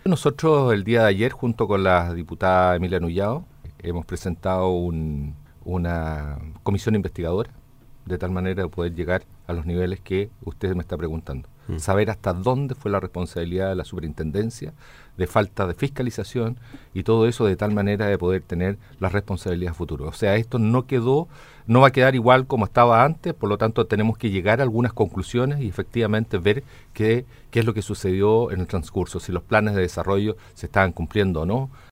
Nosotros el día de ayer, junto con la diputada Emilia Nullao, hemos presentado una comisión investigadora, de tal manera de poder llegar a los niveles que usted me está preguntando. Saber hasta dónde fue la responsabilidad de la superintendencia, de falta de fiscalización y todo eso de tal manera de poder tener las responsabilidades futuras. O sea, esto no va a quedar igual como estaba antes, por lo tanto tenemos que llegar a algunas conclusiones y efectivamente ver qué es lo que sucedió en el transcurso, si los planes de desarrollo se estaban cumpliendo o no,